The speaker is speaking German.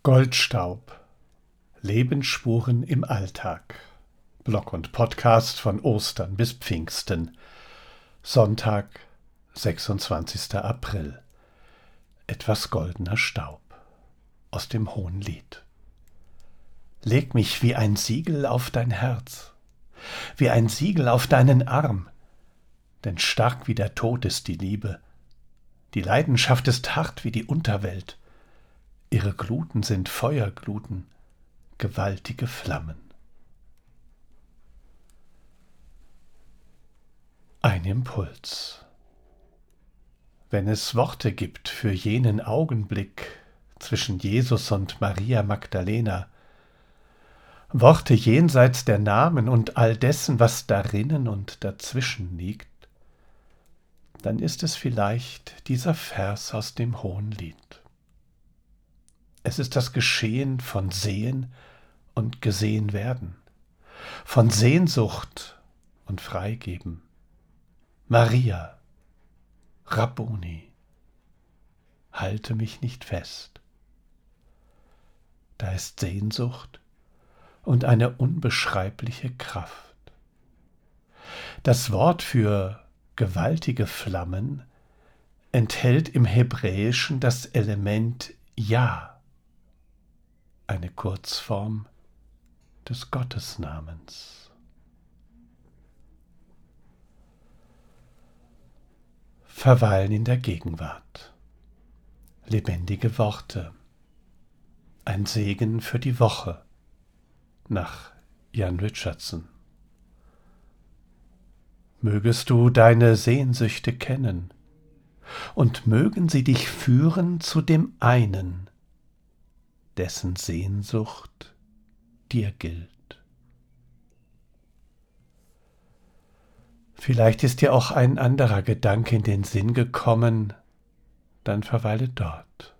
Goldstaub. Lebensspuren im Alltag. Blog und Podcast von Ostern bis Pfingsten. Sonntag, 26. April. Etwas goldener Staub. Aus dem Hohenlied. Leg mich wie ein Siegel auf dein Herz, wie ein Siegel auf deinen Arm, denn stark wie der Tod ist die Liebe. Die Leidenschaft ist hart wie die Unterwelt. Ihre Gluten sind Feuergluten, gewaltige Flammen. Ein Impuls. Wenn es Worte gibt für jenen Augenblick zwischen Jesus und Maria Magdalena, Worte jenseits der Namen und all dessen, was darinnen und dazwischen liegt, dann ist es vielleicht dieser Vers aus dem Hohenlied. Es ist das Geschehen von Sehen und gesehen werden, von Sehnsucht und Freigeben. Maria, Rabboni, halte mich nicht fest. Da ist Sehnsucht und eine unbeschreibliche Kraft. Das Wort für gewaltige Flammen enthält im Hebräischen das Element Ja, eine Kurzform des Gottesnamens. Verweilen in der Gegenwart. Lebendige Worte. Ein Segen für die Woche. Nach Jan Richardson. Mögest du deine Sehnsüchte kennen und mögen sie dich führen zu dem einen, dessen Sehnsucht dir gilt. Vielleicht ist dir auch ein anderer Gedanke in den Sinn gekommen, dann verweile dort.